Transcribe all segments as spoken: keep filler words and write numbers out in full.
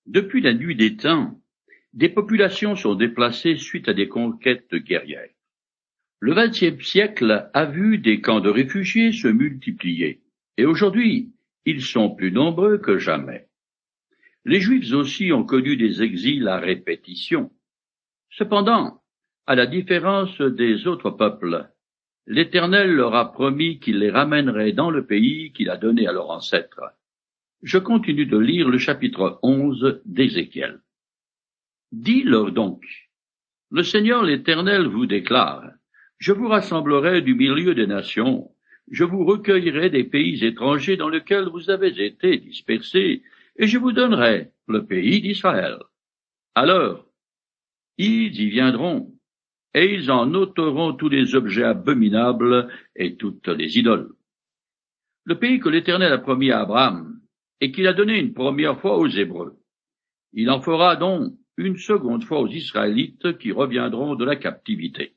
Depuis la nuit des temps, des populations sont déplacées suite à des conquêtes guerrières. Le vingtième siècle a vu des camps de réfugiés se multiplier, et aujourd'hui, ils sont plus nombreux que jamais. Les Juifs aussi ont connu des exils à répétition. Cependant, à la différence des autres peuples, l'Éternel leur a promis qu'il les ramènerait dans le pays qu'il a donné à leurs ancêtres. Je continue de lire le chapitre onze d'Ézéchiel. Dis-leur donc, le Seigneur l'Éternel vous déclare, je vous rassemblerai du milieu des nations, je vous recueillerai des pays étrangers dans lesquels vous avez été dispersés, et je vous donnerai le pays d'Israël. Alors, ils y viendront, et ils en ôteront tous les objets abominables et toutes les idoles. Le pays que l'Éternel a promis à Abraham, et qu'il a donné une première fois aux Hébreux. Il en fera donc une seconde fois aux Israélites qui reviendront de la captivité.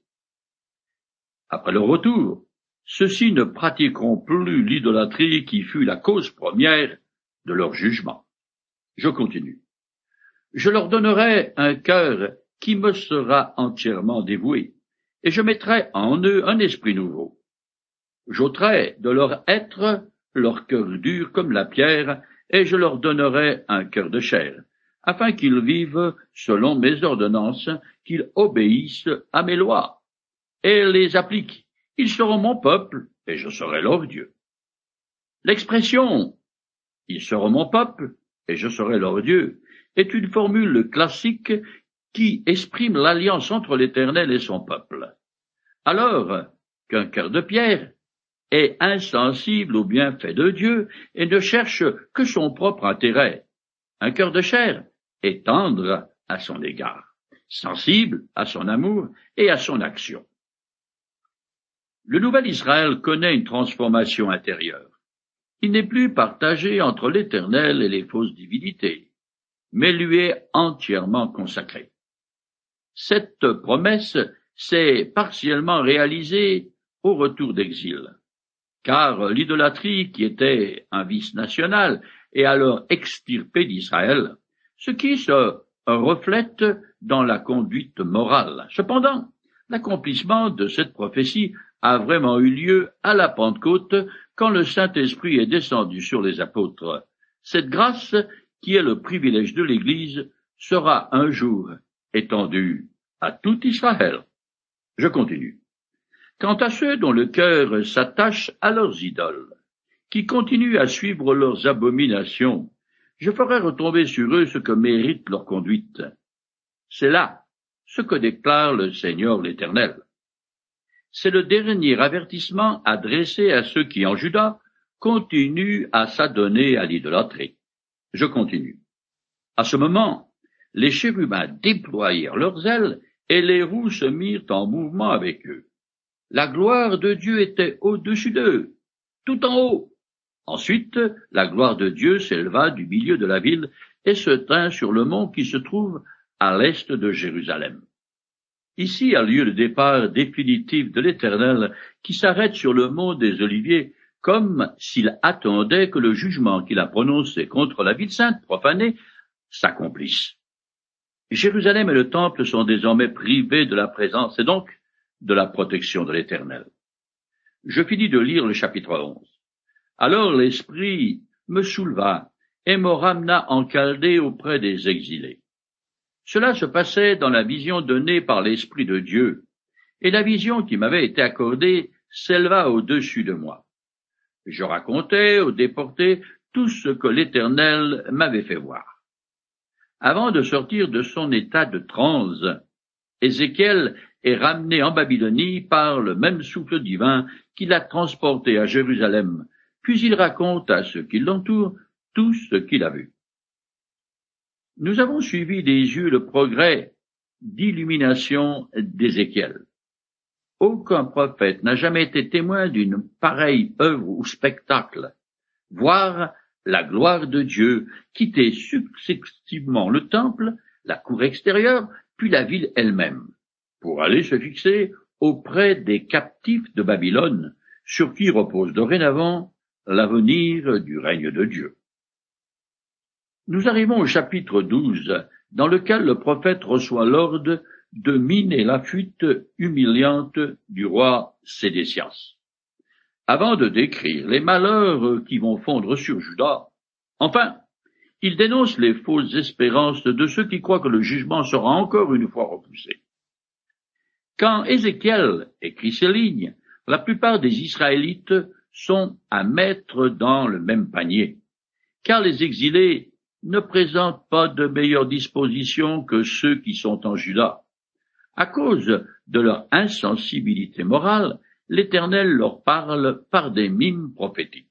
Après leur retour, ceux-ci ne pratiqueront plus l'idolâtrie qui fut la cause première de leur jugement. Je continue. Je leur donnerai un cœur qui me sera entièrement dévoué, et je mettrai en eux un esprit nouveau. J'ôterai de leur être leur cœur dur comme la pierre, et je leur donnerai un cœur de chair, afin qu'ils vivent selon mes ordonnances, qu'ils obéissent à mes lois, et les appliquent. Ils seront mon peuple, et je serai leur Dieu. L'expression « ils seront mon peuple, et je serai leur Dieu » est une formule classique qui exprime l'alliance entre l'Éternel et son peuple. Alors qu'un cœur de pierre est insensible aux bienfaits de Dieu et ne cherche que son propre intérêt, un cœur de chair est tendre à son égard, sensible à son amour et à son action. Le nouvel Israël connaît une transformation intérieure. Il n'est plus partagé entre l'Éternel et les fausses divinités, mais lui est entièrement consacré. Cette promesse s'est partiellement réalisée au retour d'exil, car l'idolâtrie, qui était un vice national, est alors extirpée d'Israël, ce qui se reflète dans la conduite morale. Cependant, l'accomplissement de cette prophétie a vraiment eu lieu à la Pentecôte, quand le Saint-Esprit est descendu sur les apôtres. Cette grâce, qui est le privilège de l'Église, sera un jour étendue à tout Israël. Je continue. Quant à ceux dont le cœur s'attache à leurs idoles, qui continuent à suivre leurs abominations, je ferai retomber sur eux ce que mérite leur conduite. C'est là ce que déclare le Seigneur l'Éternel. C'est le dernier avertissement adressé à ceux qui, en Juda, continuent à s'adonner à l'idolâtrie. Je continue. À ce moment, les chérubins déployèrent leurs ailes et les roues se mirent en mouvement avec eux. La gloire de Dieu était au-dessus d'eux, tout en haut. Ensuite, la gloire de Dieu s'éleva du milieu de la ville et se tint sur le mont qui se trouve à l'est de Jérusalem. Ici a lieu le départ définitif de l'Éternel qui s'arrête sur le mont des Oliviers, comme s'il attendait que le jugement qu'il a prononcé contre la ville sainte profanée s'accomplisse. Jérusalem et le temple sont désormais privés de la présence et donc de la protection de l'Éternel. Je finis de lire le chapitre onze. Alors l'Esprit me souleva et me ramena en Chaldée auprès des exilés. Cela se passait dans la vision donnée par l'Esprit de Dieu, et la vision qui m'avait été accordée s'éleva au-dessus de moi. Je racontais aux déportés tout ce que l'Éternel m'avait fait voir. Avant de sortir de son état de transe, Ézéchiel est ramené en Babylonie par le même souffle divin qui l'a transporté à Jérusalem, puis il raconte à ceux qui l'entourent tout ce qu'il a vu. Nous avons suivi des yeux le progrès d'illumination d'Ézéchiel. Aucun prophète n'a jamais été témoin d'une pareille œuvre ou spectacle. Voir la gloire de Dieu quitter successivement le temple, la cour extérieure, puis la ville elle-même, pour aller se fixer auprès des captifs de Babylone, sur qui repose dorénavant l'avenir du règne de Dieu. Nous arrivons au chapitre douze, dans lequel le prophète reçoit l'ordre de miner la fuite humiliante du roi Sédécias. Avant de décrire les malheurs qui vont fondre sur Juda, enfin, il dénonce les fausses espérances de ceux qui croient que le jugement sera encore une fois repoussé. Quand Ézéchiel écrit ces lignes, la plupart des Israélites sont à mettre dans le même panier, car les exilés ne présentent pas de meilleures dispositions que ceux qui sont en Juda. À cause de leur insensibilité morale, l'Éternel leur parle par des mimes prophétiques.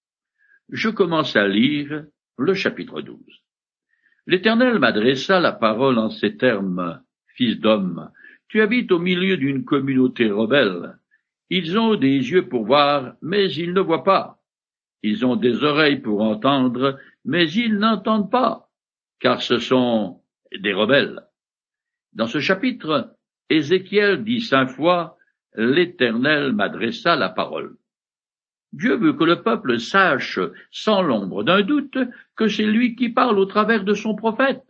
Je commence à lire le chapitre douze. L'Éternel m'adressa la parole en ces termes. Fils d'homme, tu habites au milieu d'une communauté rebelle. Ils ont des yeux pour voir, mais ils ne voient pas. Ils ont des oreilles pour entendre, mais ils n'entendent pas, car ce sont des rebelles. Dans ce chapitre, Ézéchiel dit cinq fois, « L'Éternel m'adressa la parole ». Dieu veut que le peuple sache, sans l'ombre d'un doute, que c'est lui qui parle au travers de son prophète.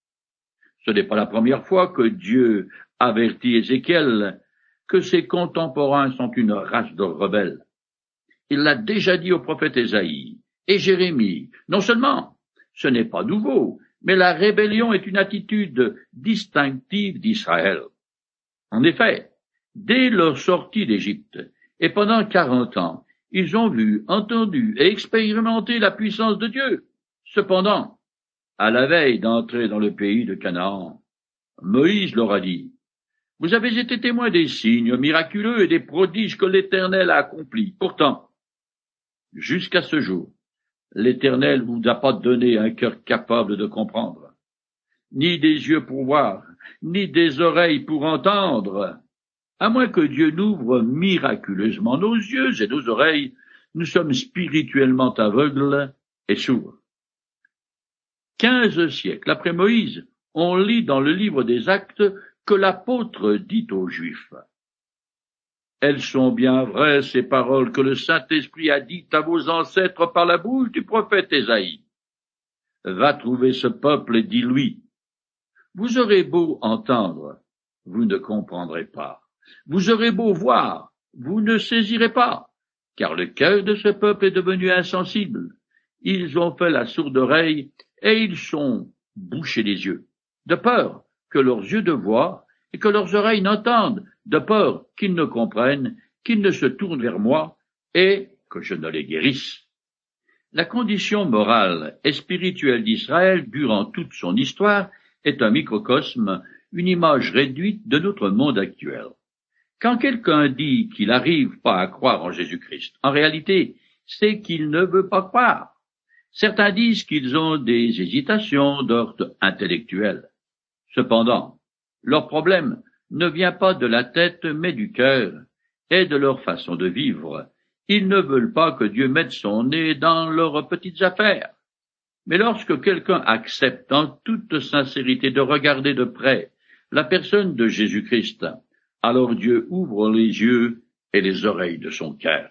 Ce n'est pas la première fois que Dieu avertit Ézéchiel que ses contemporains sont une race de rebelles. Il l'a déjà dit au prophète Ésaïe et Jérémie. Non seulement, ce n'est pas nouveau, mais la rébellion est une attitude distinctive d'Israël. En effet, dès leur sortie d'Égypte, et pendant quarante ans, ils ont vu, entendu et expérimenté la puissance de Dieu. Cependant, à la veille d'entrer dans le pays de Canaan, Moïse leur a dit, « Vous avez été témoins des signes miraculeux et des prodiges que l'Éternel a accomplis. Pourtant, jusqu'à ce jour, l'Éternel vous a pas donné un cœur capable de comprendre, ni des yeux pour voir, ni des oreilles pour entendre. À moins que Dieu n'ouvre miraculeusement nos yeux et nos oreilles, nous sommes spirituellement aveugles et sourds. » Quinze siècles après Moïse, on lit dans le livre des Actes que l'apôtre dit aux Juifs. « Elles sont bien vraies ces paroles que le Saint-Esprit a dites à vos ancêtres par la bouche du prophète Ésaïe. Va trouver ce peuple et dis-lui. Vous aurez beau entendre, vous ne comprendrez pas. Vous aurez beau voir, vous ne saisirez pas, car le cœur de ce peuple est devenu insensible. Ils ont fait la sourde oreille et ils sont bouchés les yeux, de peur que leurs yeux ne voient et que leurs oreilles n'entendent, de peur qu'ils ne comprennent, qu'ils ne se tournent vers moi et que je ne les guérisse. » La condition morale et spirituelle d'Israël durant toute son histoire est un microcosme, une image réduite de notre monde actuel. Quand quelqu'un dit qu'il n'arrive pas à croire en Jésus-Christ, en réalité, c'est qu'il ne veut pas croire. Certains disent qu'ils ont des hésitations d'ordre intellectuel. Cependant, leur problème ne vient pas de la tête mais du cœur et de leur façon de vivre. Ils ne veulent pas que Dieu mette son nez dans leurs petites affaires. Mais lorsque quelqu'un accepte en toute sincérité de regarder de près la personne de Jésus-Christ, alors Dieu ouvre les yeux et les oreilles de son cœur.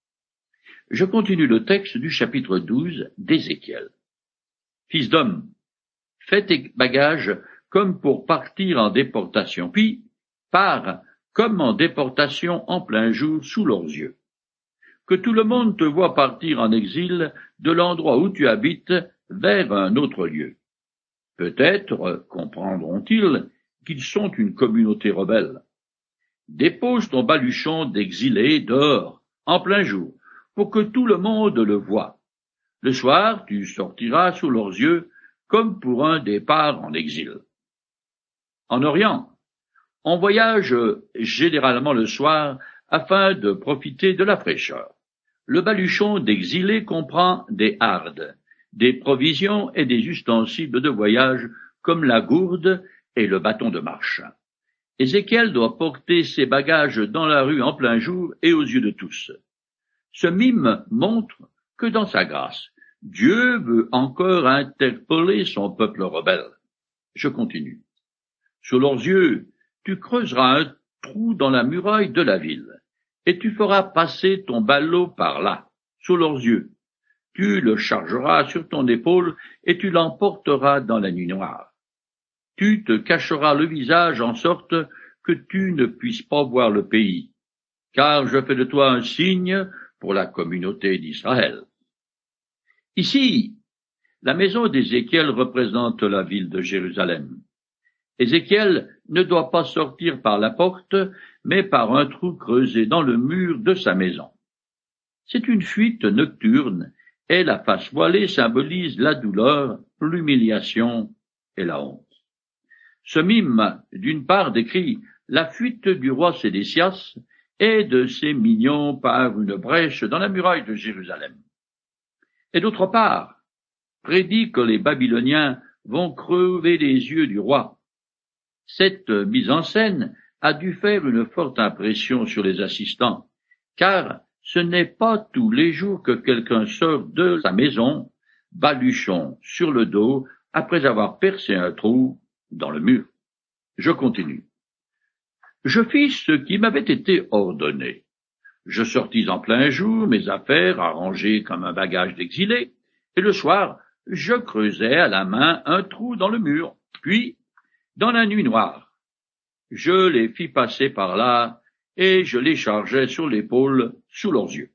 Je continue le texte du chapitre douze d'Ézéchiel. Fils d'homme, fais tes bagages comme pour partir en déportation, puis pars comme en déportation en plein jour sous leurs yeux. Que tout le monde te voie partir en exil de l'endroit où tu habites vers un autre lieu. Peut-être comprendront-ils qu'ils sont une communauté rebelle. Dépose ton baluchon d'exilé dehors, en plein jour, pour que tout le monde le voie. Le soir, tu sortiras sous leurs yeux comme pour un départ en exil. En Orient, on voyage généralement le soir afin de profiter de la fraîcheur. Le baluchon d'exilé comprend des hardes, des provisions et des ustensiles de voyage comme la gourde et le bâton de marche. Ézéchiel doit porter ses bagages dans la rue en plein jour et aux yeux de tous. Ce mime montre que dans sa grâce, Dieu veut encore interpeller son peuple rebelle. Je continue. Sous leurs yeux, tu creuseras un trou dans la muraille de la ville, et tu feras passer ton ballot par là, sous leurs yeux. Tu le chargeras sur ton épaule et tu l'emporteras dans la nuit noire. Tu te cacheras le visage en sorte que tu ne puisses pas voir le pays, car je fais de toi un signe pour la communauté d'Israël. Ici, la maison d'Ézéchiel représente la ville de Jérusalem. Ézéchiel ne doit pas sortir par la porte, mais par un trou creusé dans le mur de sa maison. C'est une fuite nocturne, et la face voilée symbolise la douleur, l'humiliation et la honte. Ce mime, d'une part, décrit la fuite du roi Sédécias et de ses mignons par une brèche dans la muraille de Jérusalem. Et d'autre part, prédit que les Babyloniens vont crever les yeux du roi. Cette mise en scène a dû faire une forte impression sur les assistants, car ce n'est pas tous les jours que quelqu'un sort de sa maison, baluchon sur le dos, après avoir percé un trou dans le mur. Je continue. Je fis ce qui m'avait été ordonné. Je sortis en plein jour, mes affaires arrangées comme un bagage d'exilé, et le soir, je creusai à la main un trou dans le mur, puis, dans la nuit noire, je les fis passer par là, et je les chargeai sur l'épaule sous leurs yeux.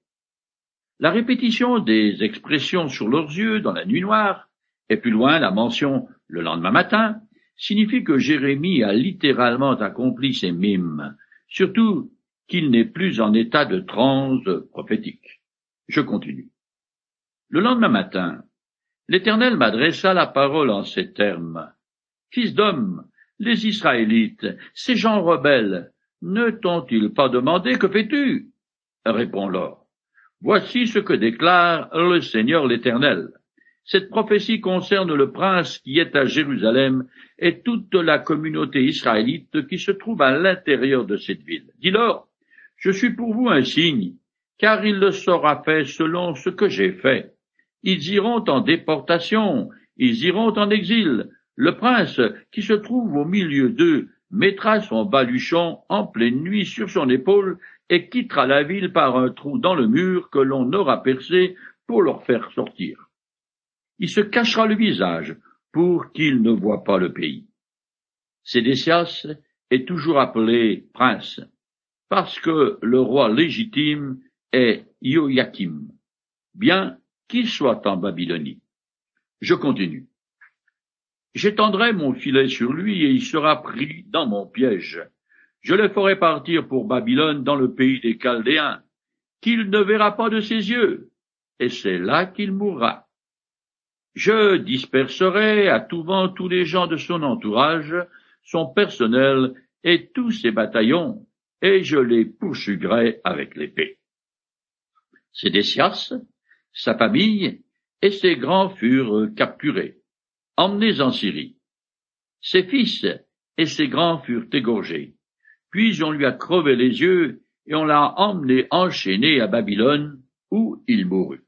La répétition des expressions sur leurs yeux dans la nuit noire, et plus loin la mention le lendemain matin, signifie que Jérémie a littéralement accompli ses mimes, surtout qu'il n'est plus en état de transe prophétique. Je continue. Le lendemain matin, l'Éternel m'adressa la parole en ces termes. Fils d'homme, les Israélites, ces gens rebelles, ne t'ont-ils pas demandé que fais-tu? Réponds-leur. Voici ce que déclare le Seigneur l'Éternel. Cette prophétie concerne le prince qui est à Jérusalem et toute la communauté israélite qui se trouve à l'intérieur de cette ville. Dis-leur, je suis pour vous un signe, car il le sera fait selon ce que j'ai fait. Ils iront en déportation, ils iront en exil. Le prince qui se trouve au milieu d'eux mettra son baluchon en pleine nuit sur son épaule et quittera la ville par un trou dans le mur que l'on aura percé pour leur faire sortir. Il se cachera le visage pour qu'ils ne voient pas le pays. Sédécias est toujours appelé prince, parce que le roi légitime est Joachim, bien qu'il soit en Babylonie. Je continue. J'étendrai mon filet sur lui et il sera pris dans mon piège. Je le ferai partir pour Babylone dans le pays des Chaldéens, qu'il ne verra pas de ses yeux, et c'est là qu'il mourra. Je disperserai à tout vent tous les gens de son entourage, son personnel et tous ses bataillons, et je les poursuivrai avec l'épée. Sédécias, sa famille et ses grands furent capturés, emmenés en Syrie. Ses fils et ses grands furent égorgés. Puis on lui a crevé les yeux et on l'a emmené enchaîné à Babylone, où il mourut.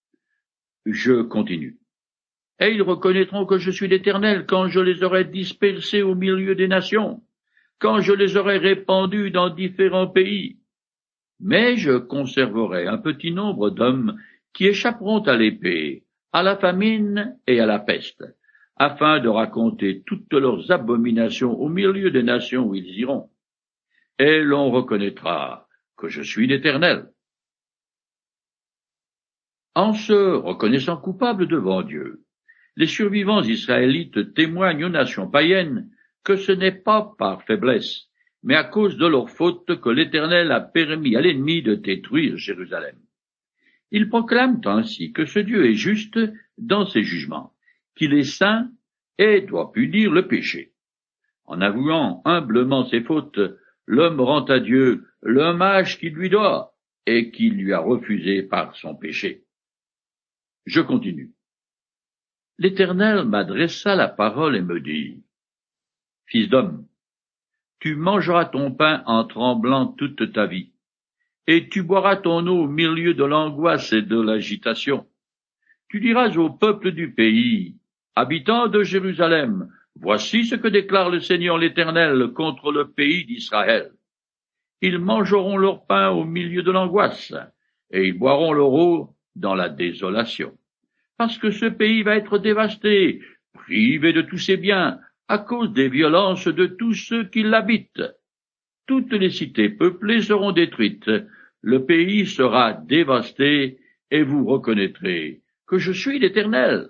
Je continue. Et ils reconnaîtront que je suis l'Éternel quand je les aurai dispersés au milieu des nations, quand je les aurai répandus dans différents pays. Mais je conserverai un petit nombre d'hommes qui échapperont à l'épée, à la famine et à la peste, afin de raconter toutes leurs abominations au milieu des nations où ils iront. Et l'on reconnaîtra que je suis l'Éternel. En se reconnaissant coupables devant Dieu, les survivants israélites témoignent aux nations païennes que ce n'est pas par faiblesse, mais à cause de leur faute que l'Éternel a permis à l'ennemi de détruire Jérusalem. Ils proclament ainsi que ce Dieu est juste dans ses jugements, qu'il est saint et doit punir le péché. En avouant humblement ses fautes, l'homme rend à Dieu l'hommage qu'il lui doit et qu'il lui a refusé par son péché. Je continue. L'Éternel m'adressa la parole et me dit, « Fils d'homme, tu mangeras ton pain en tremblant toute ta vie, et tu boiras ton eau au milieu de l'angoisse et de l'agitation. Tu diras au peuple du pays, habitants de Jérusalem, voici ce que déclare le Seigneur l'Éternel contre le pays d'Israël. Ils mangeront leur pain au milieu de l'angoisse, et ils boiront leur eau dans la désolation. parce que ce pays va être dévasté, privé de tous ses biens, à cause des violences de tous ceux qui l'habitent. Toutes les cités peuplées seront détruites, le pays sera dévasté, et vous reconnaîtrez que je suis l'Éternel.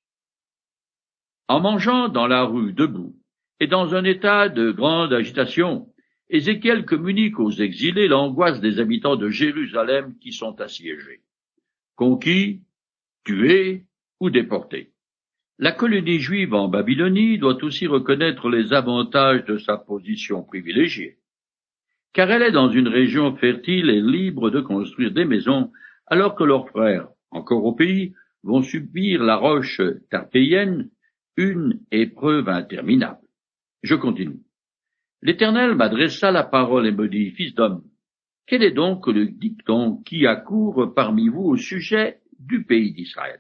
En mangeant dans la rue debout, et dans un état de grande agitation, Ézéchiel communique aux exilés l'angoisse des habitants de Jérusalem qui sont assiégés, conquis, tués ou déportés. La colonie juive en Babylonie doit aussi reconnaître les avantages de sa position privilégiée, car elle est dans une région fertile et libre de construire des maisons, alors que leurs frères, encore au pays, vont subir la roche tarpéienne, une épreuve interminable. Je continue. L'Éternel m'adressa la parole et me dit, Fils d'homme, quel est donc le dicton qui accourt parmi vous au sujet du pays d'Israël?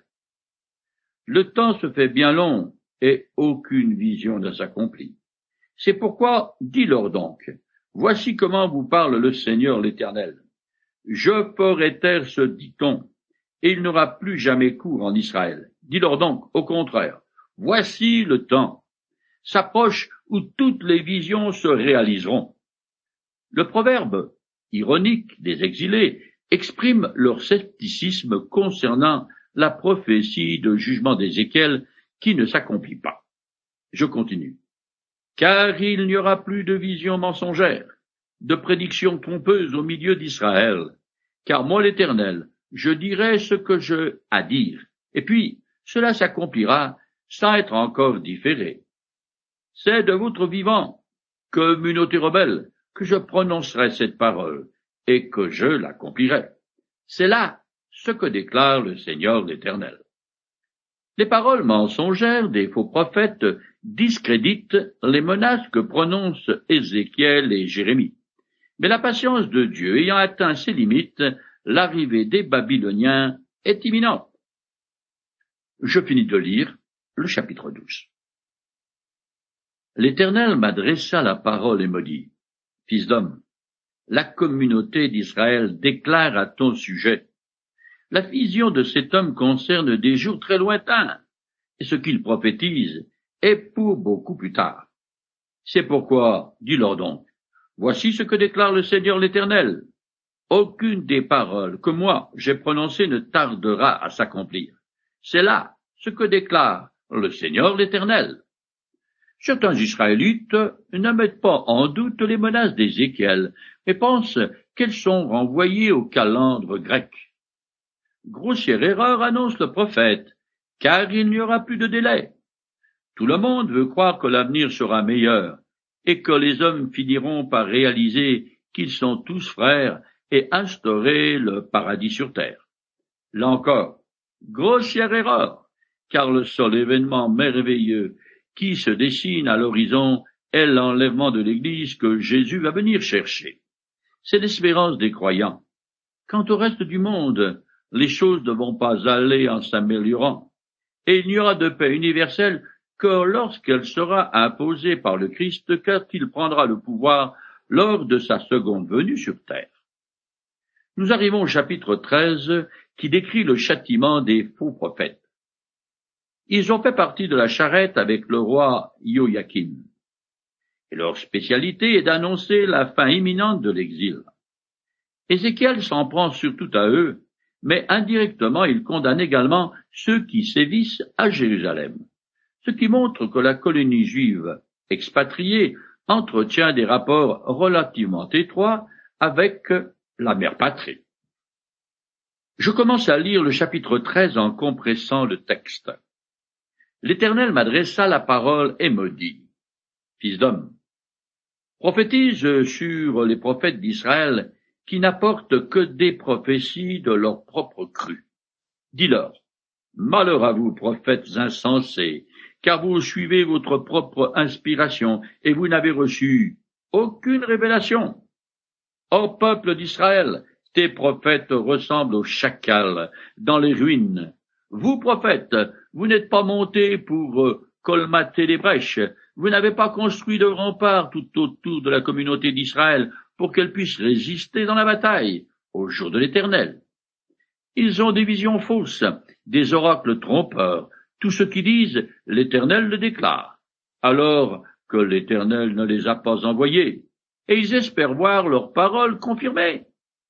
Le temps se fait bien long et aucune vision ne s'accomplit. C'est pourquoi, dis-leur donc, voici comment vous parle le Seigneur l'Éternel. Je ferai taire ce dicton, et il n'aura plus jamais cours en Israël. Dis-leur donc, au contraire, voici le temps s'approche où toutes les visions se réaliseront. Le proverbe ironique des exilés exprime leur scepticisme concernant la prophétie de jugement d'Ézéchiel qui ne s'accomplit pas. Je continue. Car il n'y aura plus de visions mensongères, de prédictions trompeuses au milieu d'Israël, car moi l'Éternel, je dirai ce que j'ai à dire, et puis cela s'accomplira sans être encore différé. C'est de votre vivant, communauté rebelle, que je prononcerai cette parole, et que je l'accomplirai. C'est là ce que déclare le Seigneur l'Éternel. Les paroles mensongères des faux prophètes discréditent les menaces que prononcent Ézéchiel et Jérémie. Mais la patience de Dieu ayant atteint ses limites, l'arrivée des Babyloniens est imminente. Je finis de lire le chapitre douze. L'Éternel m'adressa la parole et me dit, Fils d'homme, la communauté d'Israël déclare à ton sujet. La vision de cet homme concerne des jours très lointains, et ce qu'il prophétise est pour beaucoup plus tard. C'est pourquoi, dis-leur donc, voici ce que déclare le Seigneur l'Éternel. Aucune des paroles que moi j'ai prononcées ne tardera à s'accomplir. C'est là ce que déclare le Seigneur l'Éternel. Certains Israélites ne mettent pas en doute les menaces d'Ézéchiel, mais pensent qu'elles sont renvoyées au calendre grec. Grossière erreur annonce le prophète, car il n'y aura plus de délai. Tout le monde veut croire que l'avenir sera meilleur, et que les hommes finiront par réaliser qu'ils sont tous frères et instaurer le paradis sur terre. Là encore, grossière erreur, car le seul événement merveilleux qui se dessine à l'horizon est l'enlèvement de l'Église que Jésus va venir chercher. C'est l'espérance des croyants. Quant au reste du monde, les choses ne vont pas aller en s'améliorant, et il n'y aura de paix universelle que lorsqu'elle sera imposée par le Christ, quand il prendra le pouvoir lors de sa seconde venue sur terre. Nous arrivons au chapitre treize, qui décrit le châtiment des faux prophètes. Ils ont fait partie de la charrette avec le roi Joachim, et leur spécialité est d'annoncer la fin imminente de l'exil. Ézéchiel s'en prend surtout à eux, mais indirectement il condamne également ceux qui sévissent à Jérusalem, ce qui montre que la colonie juive expatriée entretient des rapports relativement étroits avec la mère patrie. Je commence à lire le chapitre treize en compressant le texte. L'Éternel m'adressa la parole et me dit, Fils d'homme, prophétise sur les prophètes d'Israël qui n'apportent que des prophéties de leur propre cru. Dis-leur, malheur à vous, prophètes insensés, car vous suivez votre propre inspiration et vous n'avez reçu aucune révélation. Ô peuple d'Israël, tes prophètes ressemblent aux chacals dans les ruines. Vous, prophètes, vous n'êtes pas montés pour euh, colmater les brèches. Vous n'avez pas construit de remparts tout autour de la communauté d'Israël pour qu'elle puisse résister dans la bataille au jour de l'Éternel. Ils ont des visions fausses, des oracles trompeurs, tout ce qu'ils disent, l'Éternel le déclare, alors que l'Éternel ne les a pas envoyés, et ils espèrent voir leurs paroles confirmées.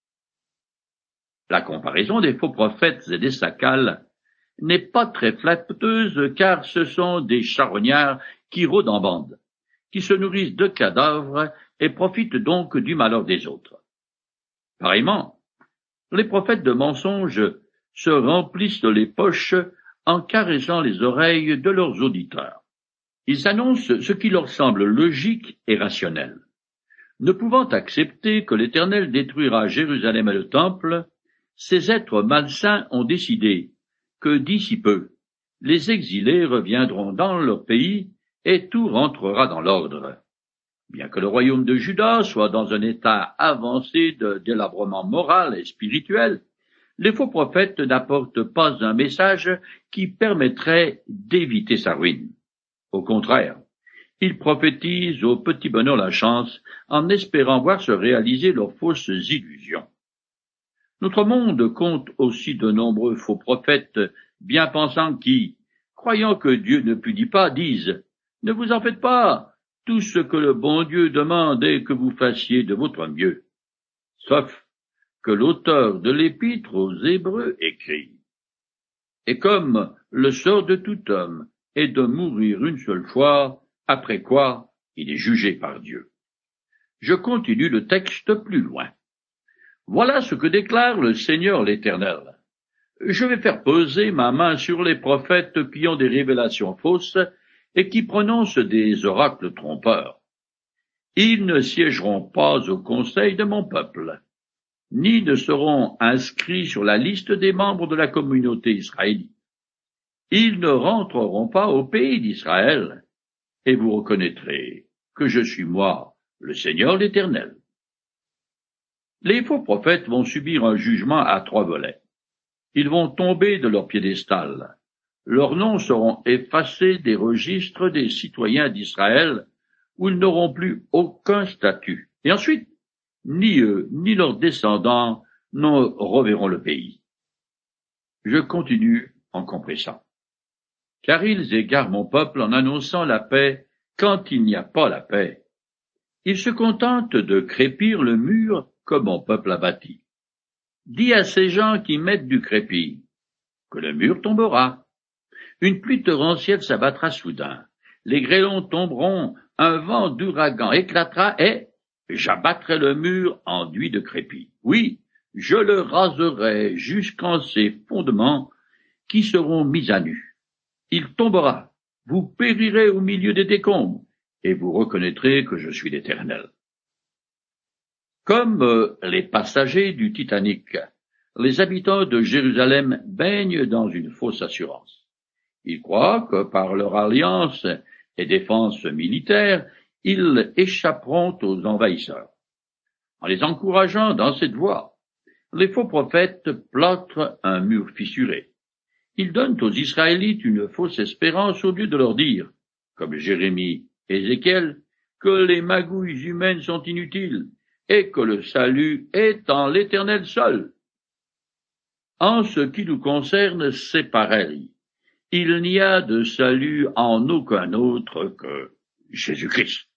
La comparaison des faux prophètes et des sacales n'est pas très flatteuse, car ce sont des charognards qui rôdent en bande, qui se nourrissent de cadavres et profitent donc du malheur des autres. Pareillement, les prophètes de mensonges se remplissent les poches en caressant les oreilles de leurs auditeurs. Ils annoncent ce qui leur semble logique et rationnel. Ne pouvant accepter que l'Éternel détruira Jérusalem et le temple, ces êtres malsains ont décidé que d'ici peu, les exilés reviendront dans leur pays et tout rentrera dans l'ordre. Bien que le royaume de Juda soit dans un état avancé de délabrement moral et spirituel, les faux prophètes n'apportent pas un message qui permettrait d'éviter sa ruine. Au contraire, ils prophétisent au petit bonheur la chance en espérant voir se réaliser leurs fausses illusions. Notre monde compte aussi de nombreux faux prophètes bien pensants qui, croyant que Dieu ne punit pas, disent « Ne vous en faites pas, tout ce que le bon Dieu demande est que vous fassiez de votre mieux. » Sauf que l'auteur de l'épître aux Hébreux écrit « Et comme le sort de tout homme est de mourir une seule fois, après quoi il est jugé par Dieu. » Je continue le texte plus loin. Voilà ce que déclare le Seigneur l'Éternel. Je vais faire poser ma main sur les prophètes qui ont des révélations fausses et qui prononcent des oracles trompeurs. Ils ne siégeront pas au conseil de mon peuple, ni ne seront inscrits sur la liste des membres de la communauté israélite. Ils ne rentreront pas au pays d'Israël, et vous reconnaîtrez que je suis moi, le Seigneur l'Éternel. Les faux prophètes vont subir un jugement à trois volets. Ils vont tomber de leur piédestal. Leurs noms seront effacés des registres des citoyens d'Israël, où ils n'auront plus aucun statut. Et ensuite, ni eux, ni leurs descendants ne reverront le pays. Je continue en compressant. Car ils égarent mon peuple en annonçant la paix quand il n'y a pas la paix. Ils se contentent de crépir le mur que mon peuple a bâti. Dis à ces gens qui mettent du crépi que le mur tombera. Une pluie torrentielle s'abattra soudain. Les grêlons tomberont, un vent d'ouragan éclatera et j'abattrai le mur enduit de crépi. Oui, je le raserai jusqu'en ses fondements qui seront mis à nu. Il tombera, vous périrez au milieu des décombres, et vous reconnaîtrez que je suis l'Éternel. Comme euh, les passagers du Titanic, les habitants de Jérusalem baignent dans une fausse assurance. Ils croient que par leur alliance et défense militaire, ils échapperont aux envahisseurs. En les encourageant dans cette voie, les faux prophètes plâtrent un mur fissuré. Ils donnent aux Israélites une fausse espérance au lieu de leur dire, comme Jérémie et Ézéchiel, que les magouilles humaines sont inutiles et que le salut est en l'Éternel seul. En ce qui nous concerne, c'est pareil. Il n'y a de salut en aucun autre que Jésus-Christ.